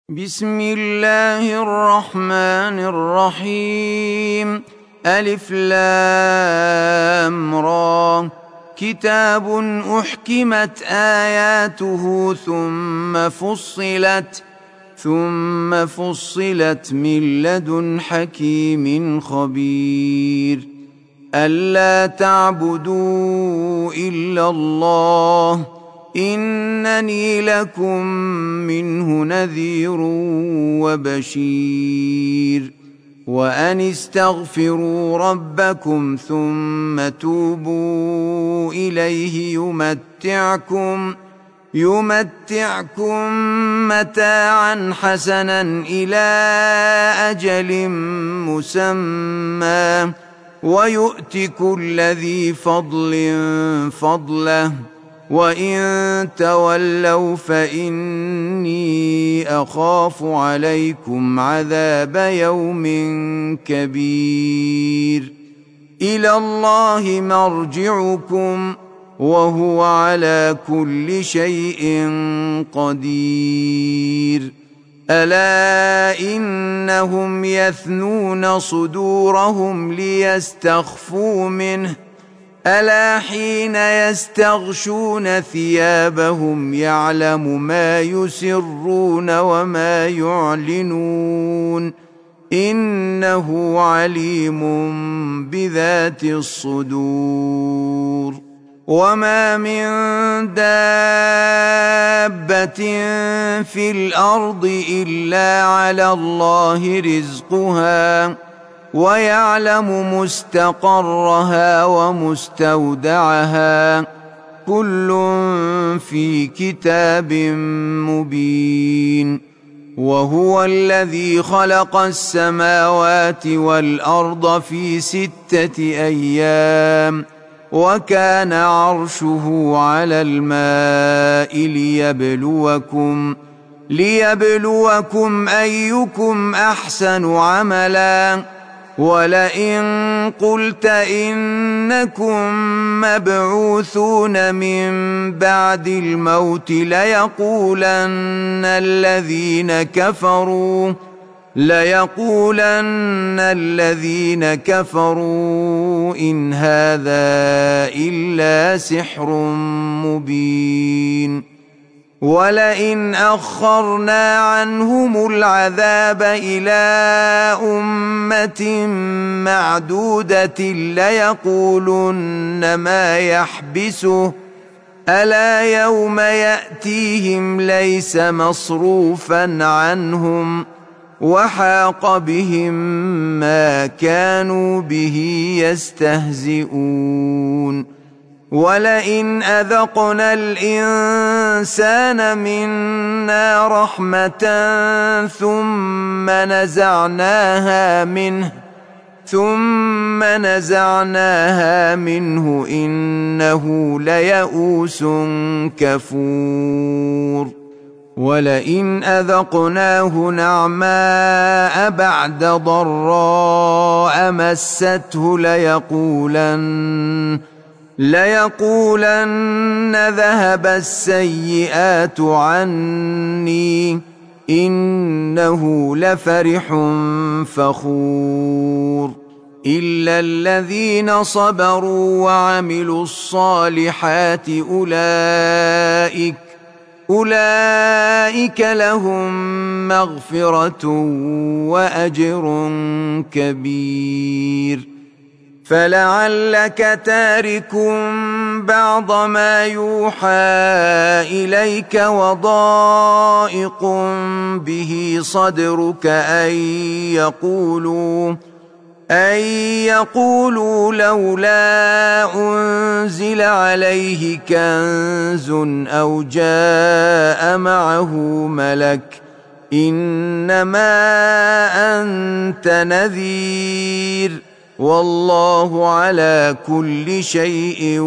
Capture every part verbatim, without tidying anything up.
بسم الله الرحمن الرحيم. ألف لام را. كتاب أحكمت آياته ثم فصلت ثم فصلت من لدن حكيم خبير. ألا تعبدوا إلا الله إنني لكم منه نذير وبشير. وأن استغفروا ربكم ثم توبوا إليه يمتعكم يمتعكم متاعا حسنا إلى أجل مسمى ويؤت كل ذي فضل فضله وإن تولوا فإني أخاف عليكم عذاب يوم كبير. إلى الله مرجعكم وهو على كل شيء قدير. ألا إنهم يثنون صدورهم ليستخفوا منه ألا حين يستغشون ثيابهم يعلم ما يسرون وما يعلنون إنه عليم بذات الصدور. وما من دابة في الأرض إلا على الله رزقها ويعلم مستقرها ومستودعها كل في كتاب مبين. وهو الذي خلق السماوات والأرض في ستة أيام وكان عرشه على الماء ليبلوكم ليبلوكم أيكم أحسن عملا. ولئن قلت إنكم مبعوثون من بعد الموت ليقولن الذين كفروا ليقولن الذين كفروا إن هذا إلا سحر مبين. ولئن أخرنا عنهم العذاب إلى أمة معدودة ليقولن ما يحبسه ألا يوم يأتيهم ليس مصروفا عنهم وحاق بهم ما كانوا به يستهزئون. ولئن أذقنا الإنسان منا رحمة ثم نزعناها منه ثم نزعناها منه إنه ليئوس كفور. ولئن أذقناه نعماء بعد ضراء مسته ليقولن ليقولن ذهب السيئات عني إنه لفرح فخور. إلا الذين صبروا وعملوا الصالحات أولئك أولئك لهم مغفرة وأجر كبير. فلعلك تارك بعض ما يوحى إليك وضائق به صدرك أن يقولوا أن يقولوا لولا أنزل عليه كنز أو جاء معه ملك إنما أنت نذير والله على كل شيء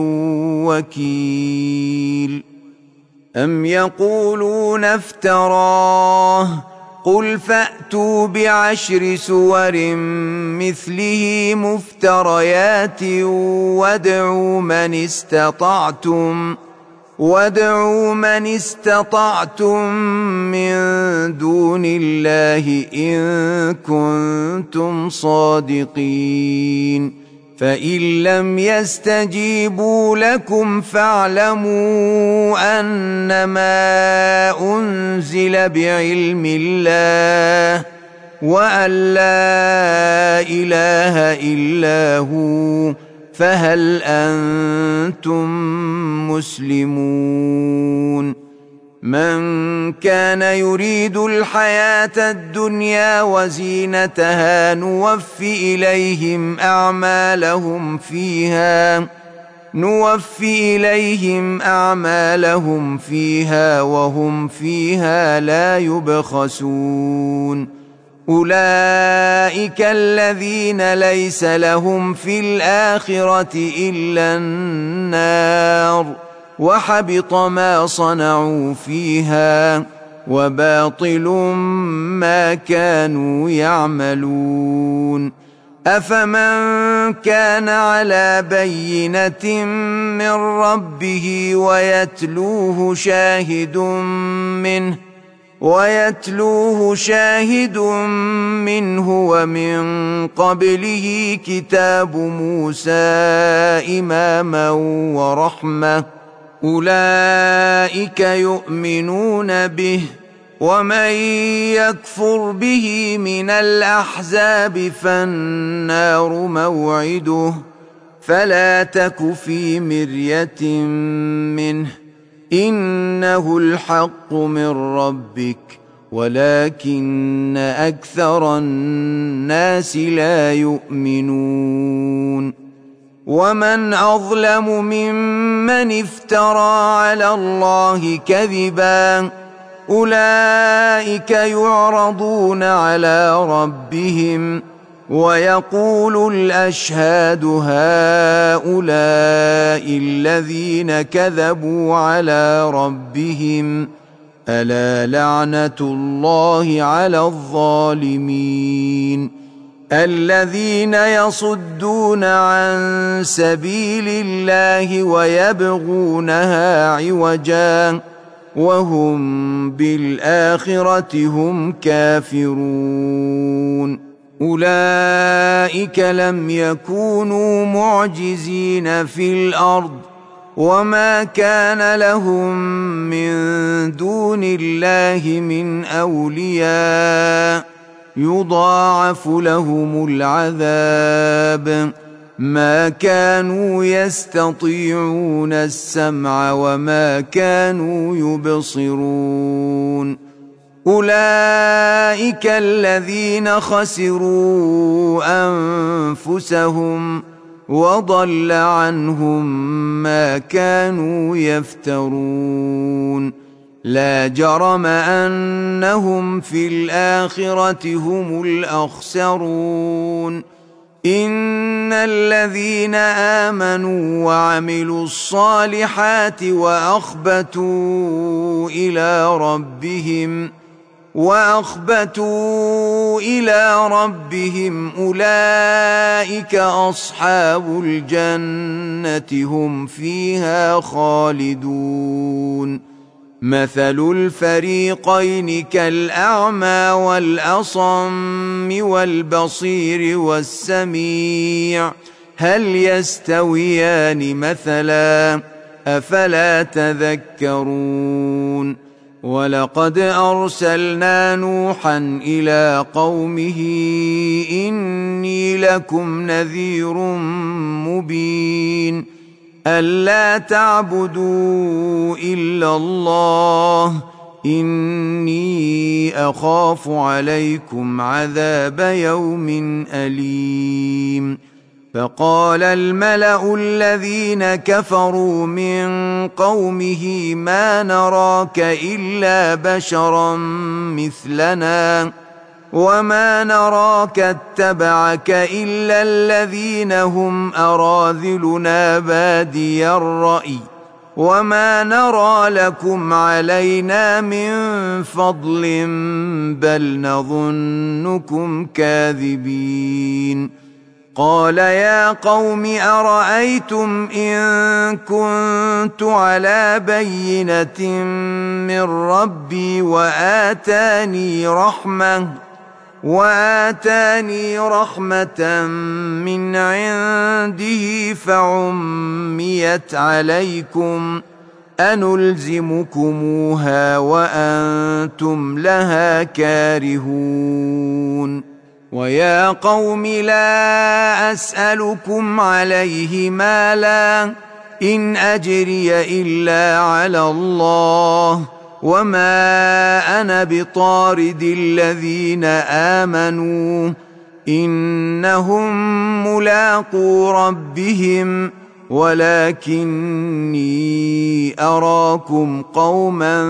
وكيل. أم يقولون افتراه قل فأتوا بعشر سور مثله مفتريات وادعوا من استطعتم وادعوا من استطعتم من دون الله إن كنتم صادقين فإن لم يستجيبوا لكم فاعلموا أنما أنزل بعلم الله وأن لا إله إلا هو فهل أنتم مسلمون من كان يريد الحياة الدنيا وزينتها نوفي إليهم أعمالهم فيها نوفي إليهم أعمالهم فيها وهم فيها لا يبخسون أولئك الذين ليس لهم في الآخرة إلا النار وحبط ما صنعوا فيها وباطل ما كانوا يعملون أفمن كان على بينة من ربه ويتلوه شاهد منه ويتلوه شاهد منه ومن قبله كتاب موسى إماما ورحمة أولئك يؤمنون به ومن يكفر به من الأحزاب فالنار موعده فلا تك في مرية منه إنه الحق من ربك ولكن أكثر الناس لا يؤمنون ومن أظلم ممن افترى على الله كذبا أولئك يعرضون على ربهم ويقول الأشهاد هؤلاء الذين كذبوا على ربهم ألا لعنة الله على الظالمين الذين يصدون عن سبيل الله ويبغونها عوجا وهم بالآخرة هم كافرون أولئك لم يكونوا معجزين في الأرض وما كان لهم من دون الله من أولياء يضاعف لهم العذاب ما كانوا يستطيعون السمع وما كانوا يبصرون أولئك الذين خسروا أنفسهم وضل عنهم ما كانوا يفترون لا جرم أنهم في الآخرة هم الأخسرون إن الذين آمنوا وعملوا الصالحات وأخبتوا إلى ربهم وأخبتوا إلى ربهم أولئك أصحاب الجنة هم فيها خالدون مثل الفريقين كالأعمى والأصم والبصير والسميع هل يستويان مثلا أفلا تذكرون ولقد أرسلنا نوحا إلى قومه إني لكم نذير مبين ألا تعبدوا إلا الله إني أخاف عليكم عذاب يوم أليم فقال الملأ الذين كفروا من قومه ما نراك إلا بشرا مثلنا وما نراك اتبعك إلا الذين هم أراذلنا بادي الرأي وما نرى لكم علينا من فضل بل نظنكم كاذبين قال يا قوم أرأيتم إن كنت على بينة من ربي وآتاني رحمة وآتاني رحمة من عنده فعميت عليكم أنلزمكموها وأنتم لها كارهون ويا قوم لا أسألكم عليه مالا إن أجري إلا على الله وما أنا بطارد الذين آمنوا إنهم ملاقو ربهم ولكني أراكم قوما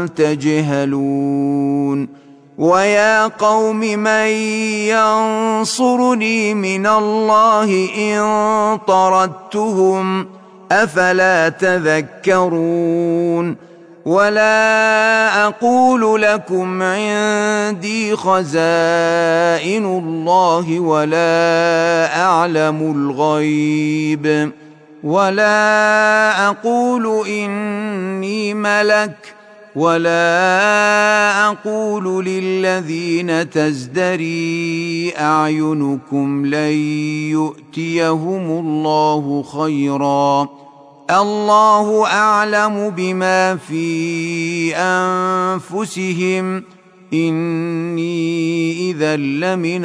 تجهلون ويا قوم من ينصرني من الله إن طردتهم أفلا تذكرون ولا أقول لكم عندي خزائن الله ولا أعلم الغيب ولا أقول إني ملك ولا أقول للذين تزدري أعينكم لن يؤتيهم الله خيرا الله أعلم بما في أنفسهم إني إذا لمن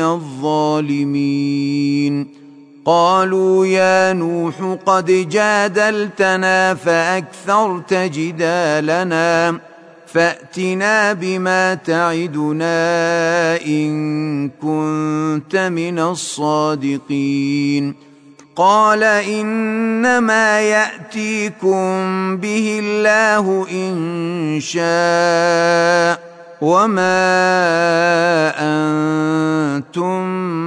الظالمين قالوا يا نوح قد جادلتنا فأكثرت جدالنا فأتنا بما تعدنا إن كنت من الصادقين قال إنما يأتيكم به الله إن شاء وما أنتم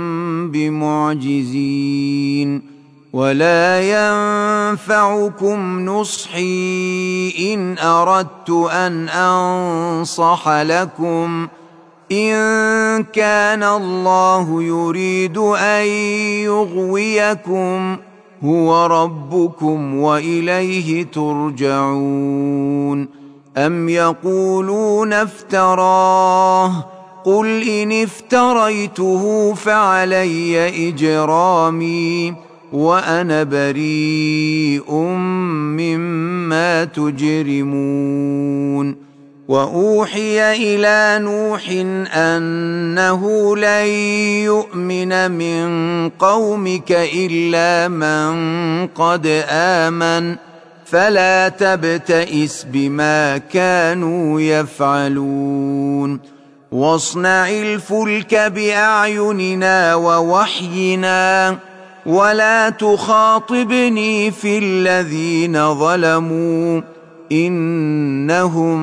بمعجزين ولا ينفعكم نصحي إن أردت أن أنصح لكم إن كان الله يريد أن يغويكم هو ربكم وإليه ترجعون أم يقولون افتراه قل إن افتريته فعلي إجرامي وأنا بريء مما تجرمون وأوحي إلى نوح أنه لن يؤمن من قومك إلا من قد آمن فلا تبتئس بما كانوا يفعلون واصنع الفلك بأعيننا ووحينا ولا تخاطبني في الذين ظلموا إنهم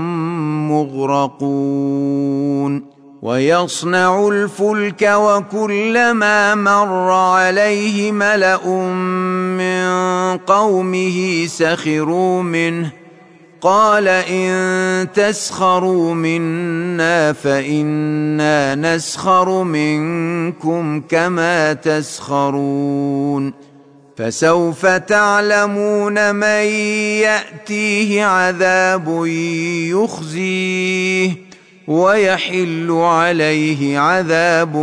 مغرقون ويصنع الفلك وكلما مر عليه ملأ من قومه سخروا منه قال إن تسخروا منا فإنا نسخر منكم كما تسخرون فسوف تعلمون من يأتيه عذاب يخزيه ويحل عليه عذاب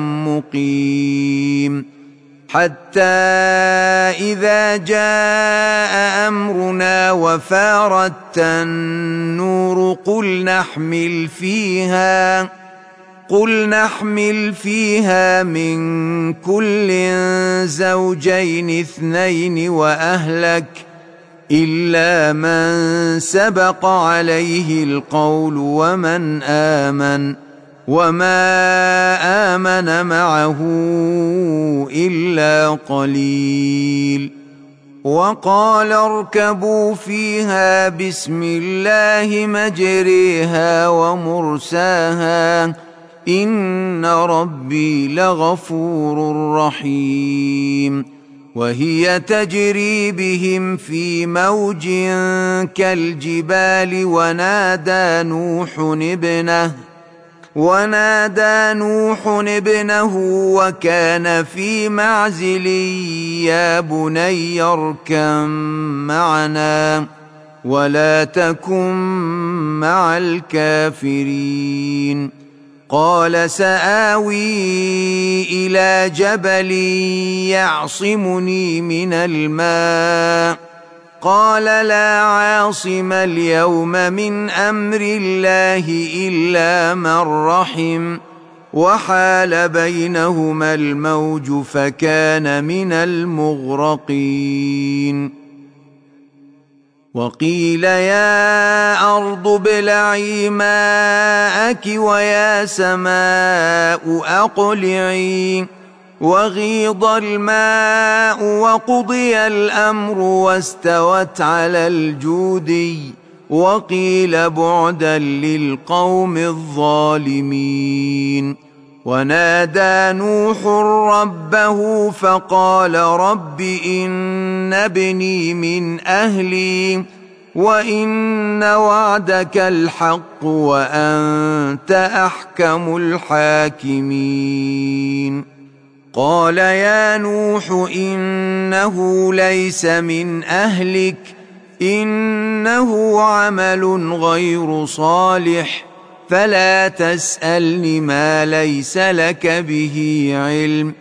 مقيم حتى إذا جاء أمرنا وفارت النور قل نحمل فيها قل نحمل فيها من كل زوجين اثنين وأهلك إلا من سبق عليه القول ومن آمن وما آمن معه إلا قليل وقال اركبوا فيها بسم الله مجريها ومرساها إن ربي لغفور رحيم وهي تجري بهم في موج كالجبال ونادى نوح ابنه ونادى نوح ابنه وكان في معزل يا بني اركب معنا ولا تكن مع الكافرين قال سآوي إلى جبل يعصمني من الماء قال لا عاصم اليوم من أمر الله إلا من رحم وحال بينهما الموج فكان من المغرقين وقيل يا أرض ابلعي ماءك ويا سماء أقلعي وغيض الماء وقضي الأمر واستوت على الجودي وقيل بعدا للقوم الظالمين ونادى نوح ربه فقال رب إن ابني من أهلي وإن وعدك الحق وأنت أحكم الحاكمين قال يا نوح إنه ليس من أهلك إنه عمل غير صالح فلا تسألني ما ليس لك به علم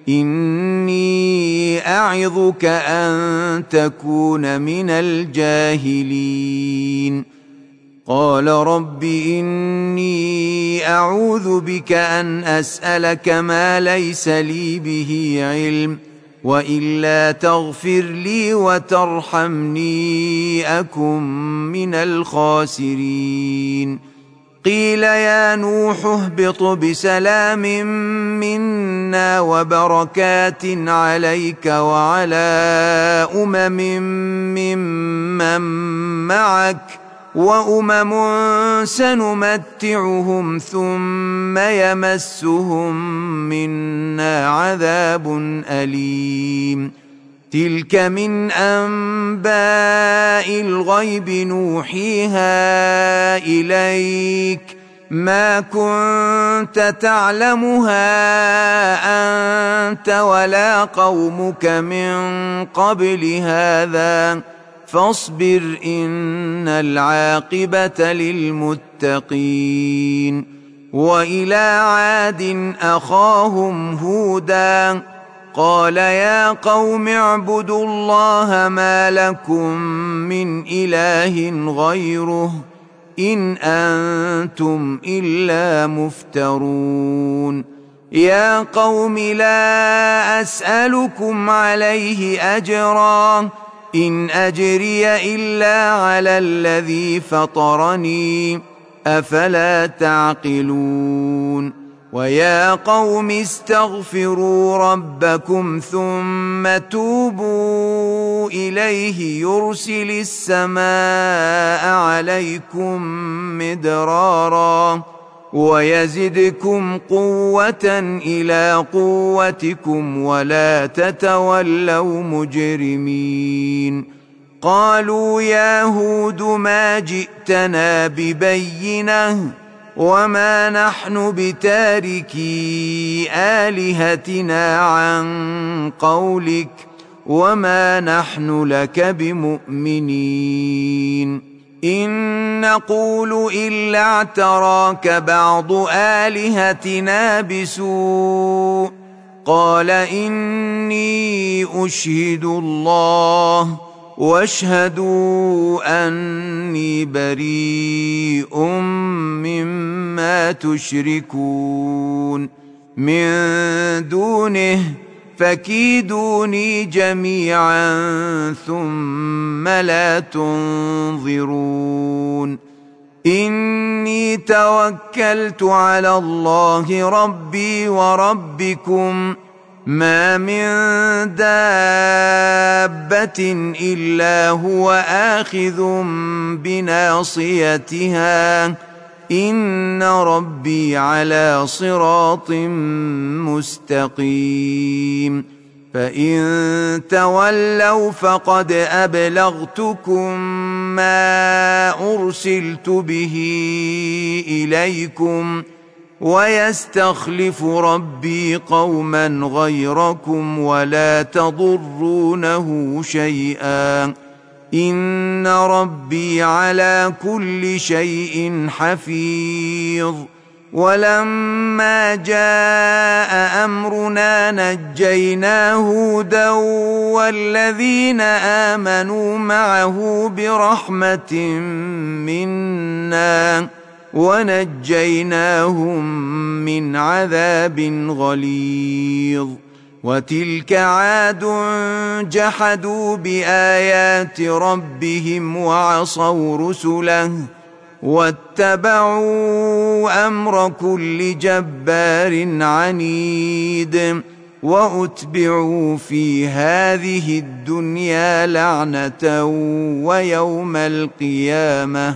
إني أعظك أن تكون من الجاهلين قال رب إني أعوذ بك أن أسألك ما ليس لي به علم وإلا تغفر لي وترحمني أكن من الخاسرين قيل يا نوح اهبط بسلام منا وبركات عليك وعلى أمم ممن معك وأمم سنمتعهم ثم يمسهم منا عذاب أليم تلك من أنباء الغيب نوحيها إليك ما كنت تعلمها أنت ولا قومك من قبل هذا فاصبر إن العاقبة للمتقين وإلى عاد أخاهم هودا قال يا قوم اعبدوا الله ما لكم من إله غيره إن أنتم إلا مفترون يا قوم لا أسألكم عليه أجرا إن أجري إلا على الذي فطرني أفلا تعقلون ويا قوم استغفروا ربكم ثم توبوا إليه يرسل السماء عليكم مدرارا ويزدكم قوة إلى قوتكم ولا تتولوا مجرمين قالوا يا هود ما جئتنا ببينة وما نحن بتاركي آلهتنا عن قولك وما نحن لك بمؤمنين إن نقول إلا اعتراك بعض آلهتنا بسوء قال إني أشهد الله واشهدوا أني بريء مما تشركون من دونه فكيدوني جميعا ثم لا تنظرون إني توكلت على الله ربي وربكم ما من دابة إلا هو آخذ بناصيتها إن ربي على صراط مستقيم فإن تولوا فقد أبلغتكم ما أرسلت به إليكم ويستخلف ربي قوما غيركم ولا تضرونه شيئا إن ربي على كل شيء حفيظ. ولما جاء أمرنا نجينا هودا والذين آمنوا معه برحمة منا ونجيناهم من عذاب غليظ. وتلك عاد جحدوا بآيات ربهم وعصوا رسله واتبعوا أمر كل جبار عنيد وأتبعوا في هذه الدنيا لعنة ويوم القيامة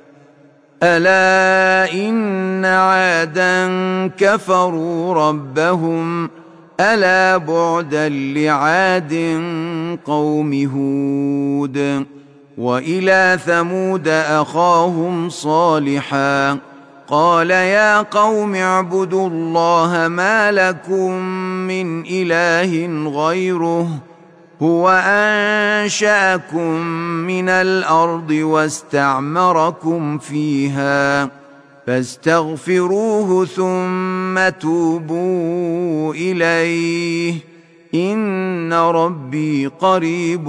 ألا إن عادا كفروا ربهم ألا بعدا لعاد قوم هود. وإلى ثمود أخاهم صالحا قال يا قوم اعبدوا الله ما لكم من إله غيره هو أنشأكم من الأرض واستعمركم فيها فاستغفروه ثم توبوا إليه إن ربي قريب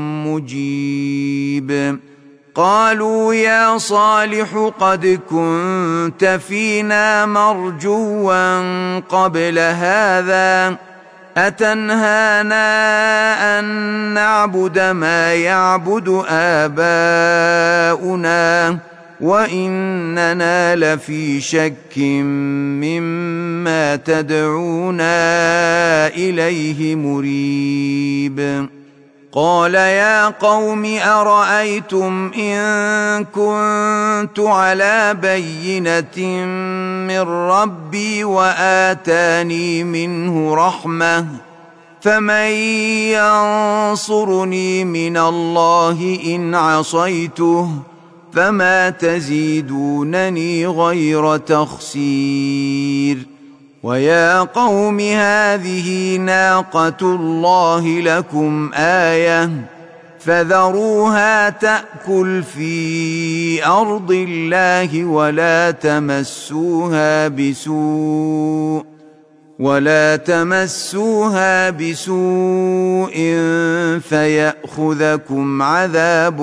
مجيب. قالوا يا صالح قد كنت فينا مرجوا قبل هذا أتنهانا أن نعبد ما يعبد آباؤنا وإننا لفي شك مما تدعونا إليه مريب. قال يا قوم أرأيتم إن كنت على بينة من ربي وآتاني منه رحمة فمن ينصرني من الله إن عصيته فما تزيدونني غير تخسير. ويا قوم هذه ناقة الله لكم آية فذروها تأكل في أرض الله ولا تمسوها بسوء ولا تمسوها بسوء فيأخذكم عذاب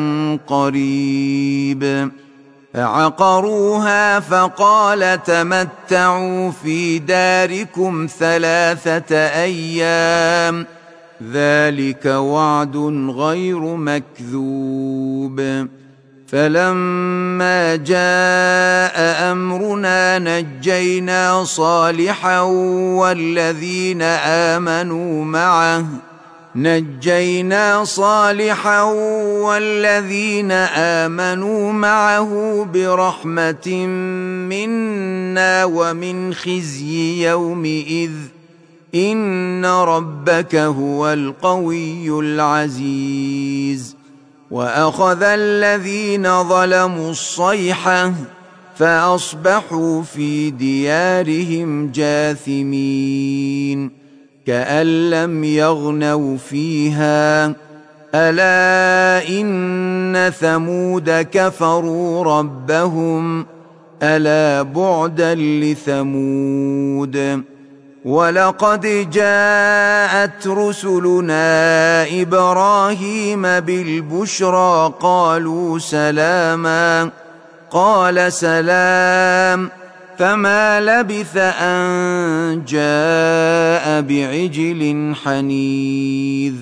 قريب. فعقروها فقال تمتعوا في داركم ثلاثة أيام ذلك وعد غير مكذوب. فلما جاء أمرنا نجينا صالحا والذين آمنوا معه نجينا صالحا والذين آمنوا معه برحمة منا ومن خزي يومئذ إن ربك هو القوي العزيز. وأخذ الذين ظلموا الصيحة فأصبحوا في ديارهم جاثمين كأن لم يغنوا فيها ألا إن ثمود كفروا ربهم ألا بعدا لثمود. ولقد جاءت رسلنا إبراهيم بالبشرى قالوا سلاما قال سلام فما لبث أن جاء بعجل حنيذ.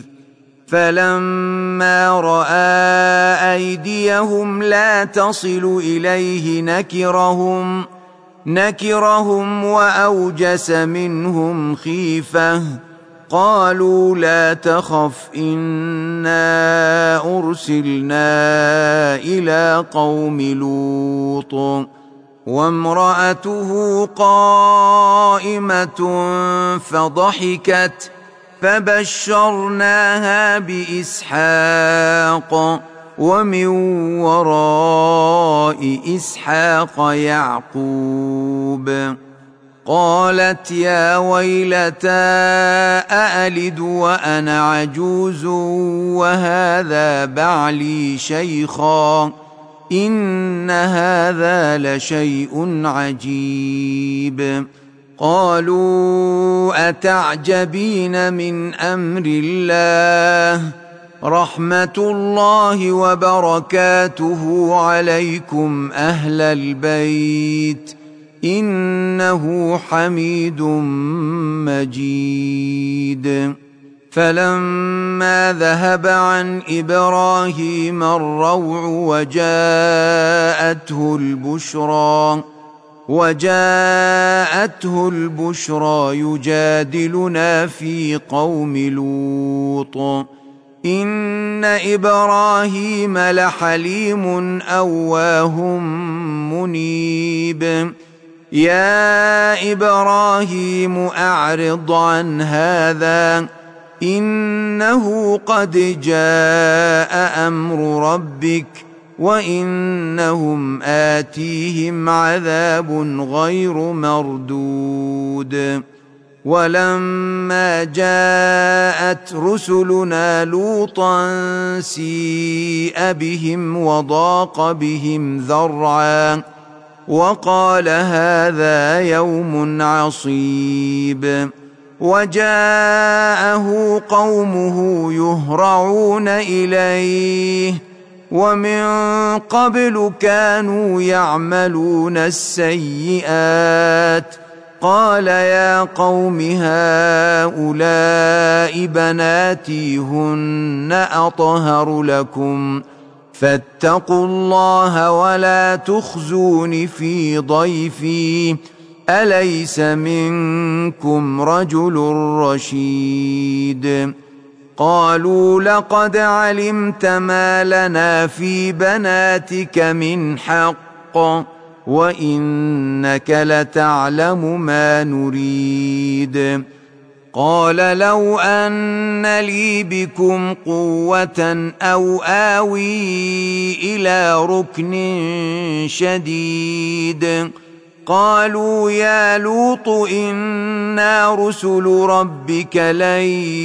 فلما رأى أيديهم لا تصل إليه نكرهم نكرهم وأوجس منهم خيفة قالوا لا تخف إنا أرسلنا إلى قوم لوط وامرأته قائمة فضحكت فبشرناها بإسحاق ومن وراء إسحاق يعقوب. قالت يا ويلتى أألد وأنا عجوز وهذا بعلي شيخا إن هذا لشيء عجيب. قالوا أتعجبين من أمر الله رحمة الله وبركاته عليكم أهل البيت إنه حميد مجيد. فلما ذهب عن إبراهيم الروع وجاءته البشرى وجاءته البشرى يجادلنا في قوم لوط إن إبراهيم لحليم أواه منيب. يا إبراهيم أعرض عن هذا إنه قد جاء أمر ربك وإنهم آتيهم عذاب غير مردود. ولما جاءت رسلنا لوطا سيء بهم وضاق بهم ذرعا وقال هذا يوم عصيب. وجاءه قومه يهرعون إليه ومن قبل كانوا يعملون السيئات. قال يا قوم هؤلاء بناتي هن أطهر لكم فاتقوا الله ولا تخزون في ضيفي أليس منكم رجل رشيد. قالوا لقد علمت ما لنا في بناتك من حق وإنك لتعلم ما نريد. قال لو أن لي بكم قوة أو آوي إلى ركن شديد. قالوا يا لوط إنا رسل ربك لن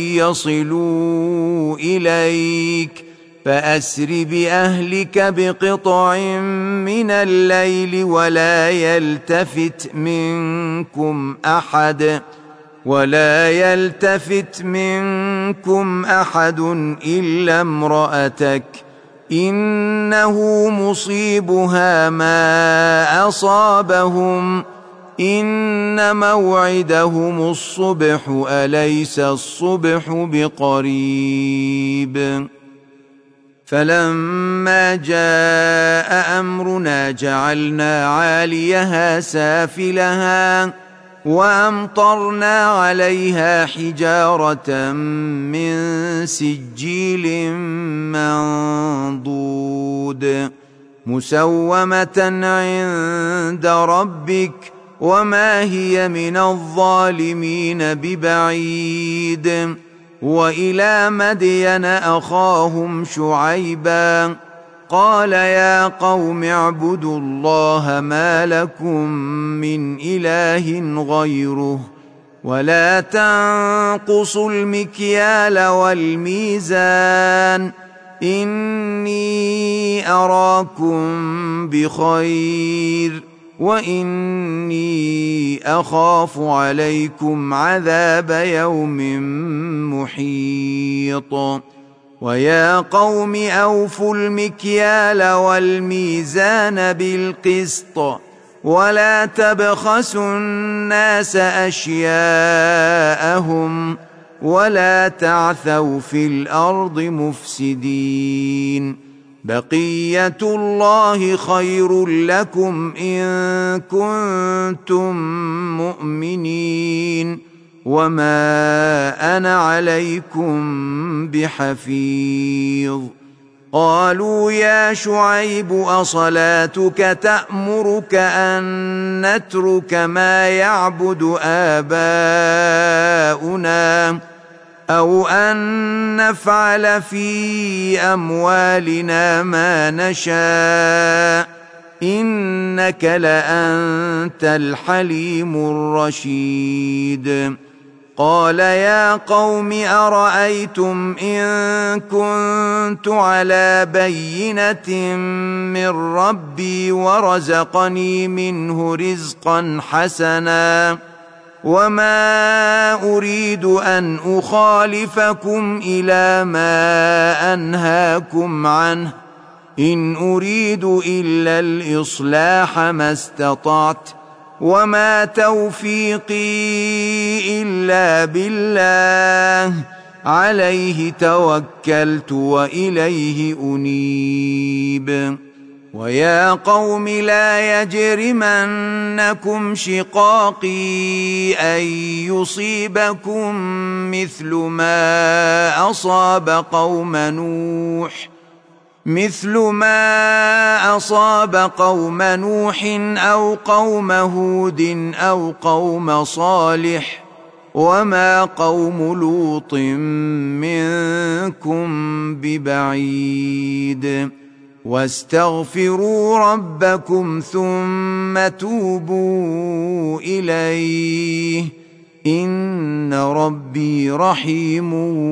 يصلوا إليك فأسر بأهلك بقطع من الليل ولا يلتفت منكم أحد ولا يلتفت منكم أحد إلا امرأتك إنه مصيبها ما أصابهم إن موعدهم الصبح أليس الصبح بقريب. فلما جاء أمرنا جعلنا عاليها سافلها وأمطرنا عليها حجارة من سجيل منضود مسومة عند ربك وما هي من الظالمين ببعيد. وإلى مدين أخاهم شعيبا قال يا قوم اعبدوا الله ما لكم من إله غيره ولا تنقصوا المكيال والميزان إني أراكم بخير وإني أخاف عليكم عذاب يوم محيط. ويا قوم أوفوا المكيال والميزان بالقسط ولا تبخسوا الناس أشياءهم ولا تعثوا في الأرض مفسدين. بقية الله خير لكم إن كنتم مؤمنين وما أنا عليكم بحفيظ. قالوا يا شعيب أصلاتك تأمرك أن نترك ما يعبد آباؤنا أو أن نفعل في أموالنا ما نشاء إنك لأنت الحليم الرشيد. قال يا قوم أرأيتم إن كنت على بينة من ربي ورزقني منه رزقا حسنا وما أريد أن أخالفكم إلى ما أنهاكم عنه إن أريد إلا الإصلاح ما استطعت وما توفيقي إلا بالله عليه توكلت وإليه أنيب. ويا قوم لا يجرمنكم شقاقي أن يصيبكم مثل ما أصاب قوم نوح مثل ما أصاب قوم نوح أو قوم هود أو قوم صالح وما قوم لوط منكم ببعيد. واستغفروا ربكم ثم توبوا إليه إن ربي رحيم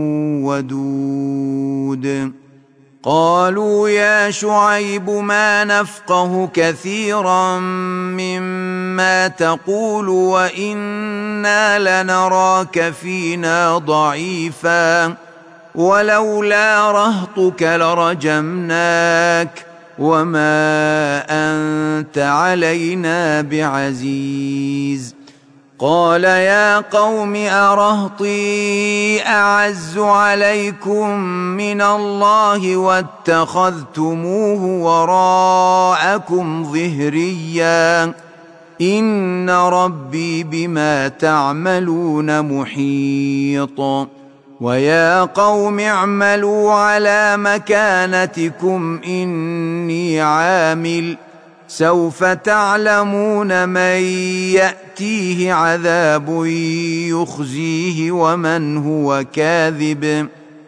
ودود. قالوا يا شعيب ما نفقه كثيرا مما تقول وإنا لنراك فينا ضعيفا ولولا رهطك لرجمناك وما أنت علينا بعزيز. قال يا قوم أرهطي أعز عليكم من الله واتخذتموه وراءكم ظهريا إن ربي بما تعملون محيط. ويا قوم اعملوا على مكانتكم إني عامل سوف تعلمون من يأتيه عذاب يخزيه ومن هو كاذب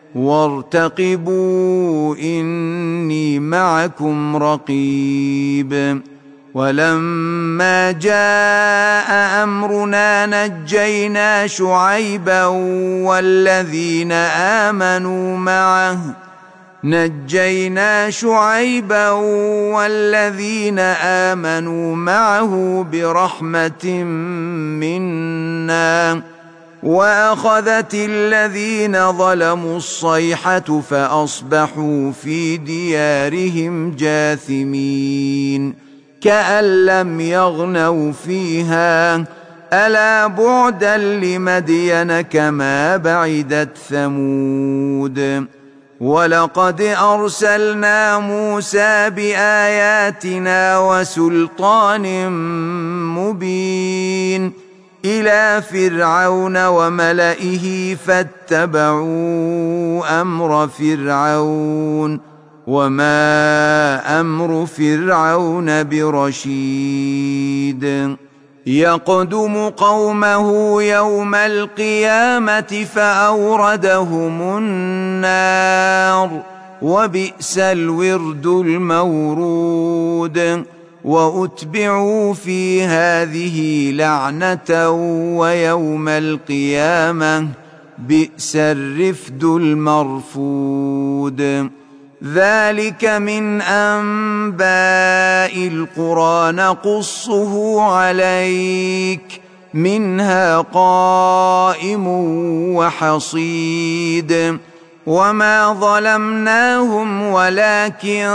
وارتقبوا إني معكم رقيب. ولما جاء أمرنا نجينا شعيبا والذين آمنوا معه نجينا شعيبا والذين آمنوا معه برحمة منا وأخذت الذين ظلموا الصيحة فأصبحوا في ديارهم جاثمين كأن لم يغنوا فيها ألا بعدا لمدين كما بعدت ثمود. ولقد أرسلنا موسى بآياتنا وسلطان مبين إلى فرعون وملئه فاتبعوا أمر فرعون وما أمر فرعون برشيد. يقدم قومه يوم القيامة فأوردهم النار وبئس الورد المورود. وأتبعوا في هذه لعنة ويوم القيامة بئس الرفد المرفود. ذلك من أنباء القرى نقصه عليك منها قائم وحصيد. وما ظلمناهم ولكن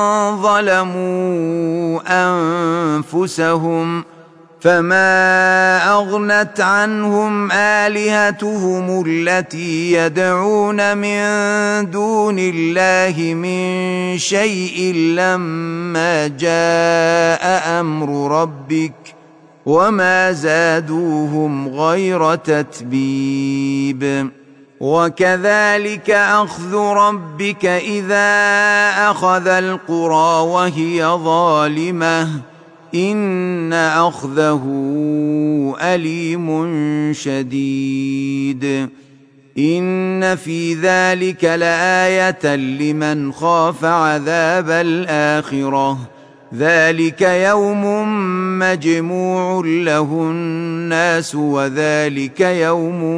ظلموا أنفسهم فما أغنت عنهم آلهتهم التي يدعون من دون الله من شيء لما جاء أمر ربك وما زادوهم غير تتبيب. وكذلك أخذ ربك إذا أخذ القرى وهي ظالمة إن أخذه أليم شديد. إن في ذلك لآية لمن خاف عذاب الآخرة ذلك يوم مجموع له الناس وذلك يوم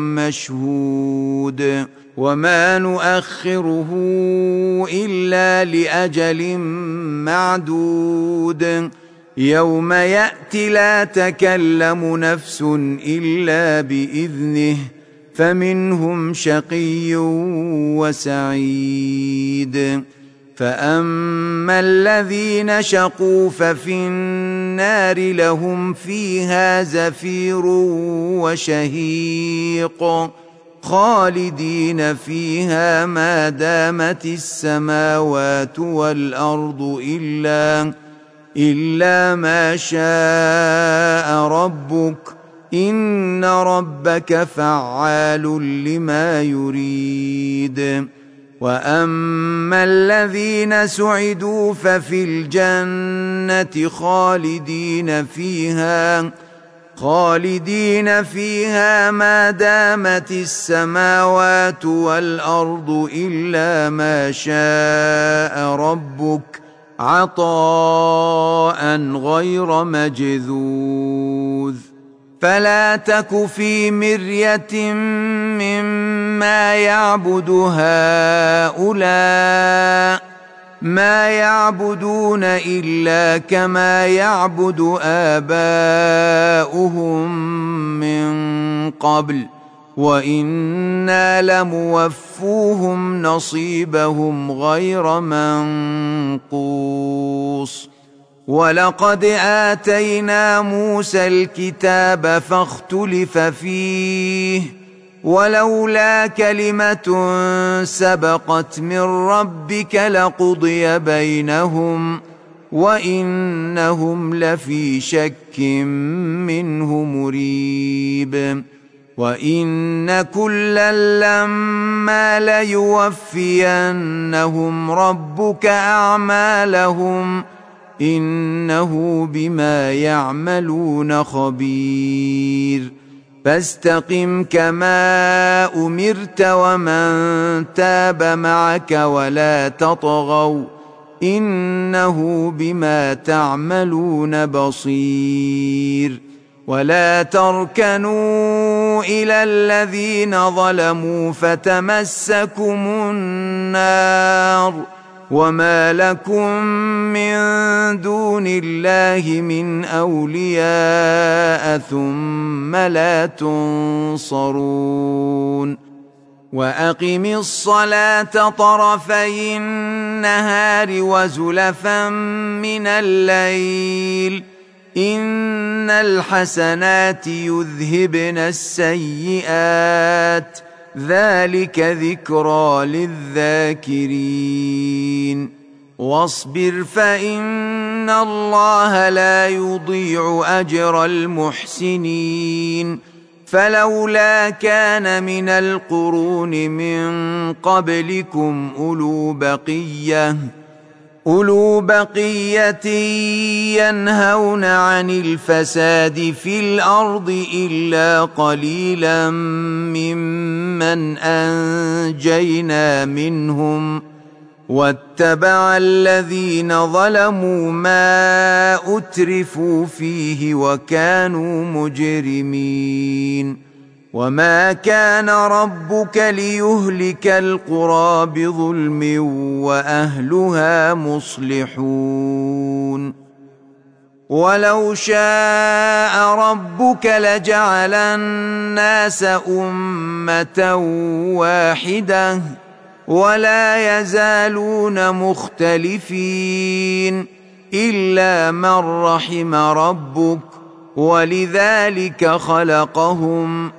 مشهود وما نؤخره إلا لأجل معدود يوم يأتي لا تكلم نفس إلا بإذنه فمنهم شقي وسعيد فأما الذين شقوا ففي النار لهم فيها زفير وشهيق خالدين فيها ما دامت السماوات والأرض إلا, إلا ما شاء ربك إن ربك فعال لما يريد وأما الذين سعدوا ففي الجنة خالدين فيها خالدين فيها ما دامت السماوات والأرض إلا ما شاء ربك عطاء غير مجذوذ فلا تك في مرية مما يعبد هؤلاء ما يعبدون إلا كما يعبد آباؤهم من قبل وإنا لموفوهم نصيبهم غير منقوص ولقد آتينا موسى الكتاب فاختلف فيه ولولا كلمة سبقت من ربك لقضي بينهم وإنهم لفي شك منه مريب وإن كلا لما ليوفينهم ربك أعمالهم إنه بما يعملون خبير فاستقم كما أمرت ومن تاب معك ولا تطغوا إنه بما تعملون بصير ولا تركنوا إلى الذين ظلموا فتمسكم النار وما لكم من دون الله من أولياء ثم لا تنصرون وأقم الصلاة طرفي النهار وزلفا من الليل إن الحسنات يذهبن السيئات ذلك ذكرى للذاكرين واصبر فإن الله لا يضيع أجر المحسنين فلولا كان من القرون من قبلكم أولو بقية أولو بقية ينهون عن الفساد في الأرض إلا قليلا ممن أنجينا منهم واتبع الذين ظلموا ما أترفوا فيه وكانوا مجرمين وما كان ربك ليهلك القرى بظلم وأهلها مصلحون ولو شاء ربك لجعل الناس أمة واحدة ولا يزالون مختلفين إلا من رحم ربك ولذلك خلقهم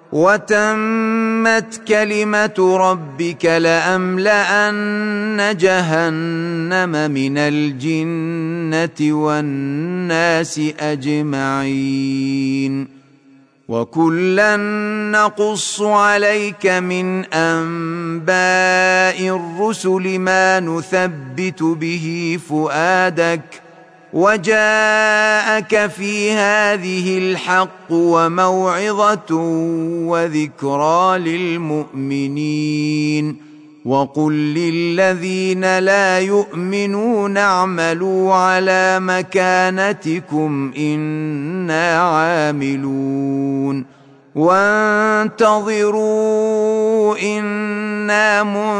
وتمت كلمة ربك لأملأن جهنم من الجنة والناس أجمعين وكلا نقص عليك من أنباء الرسل ما نثبت به فؤادك وجاءك في هذه الحق وموعظة وذكرى للمؤمنين وقل للذين لا يؤمنون اعملوا على مكانتكم إنا عاملون وانتظروا إنا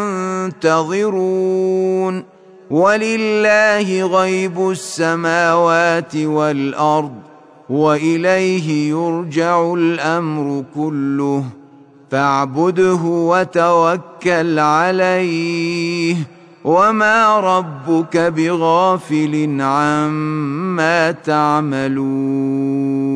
منتظرون ولله غيب السماوات والأرض وإليه يرجع الأمر كله فاعبده وتوكل عليه وما ربك بغافل عما تعملون.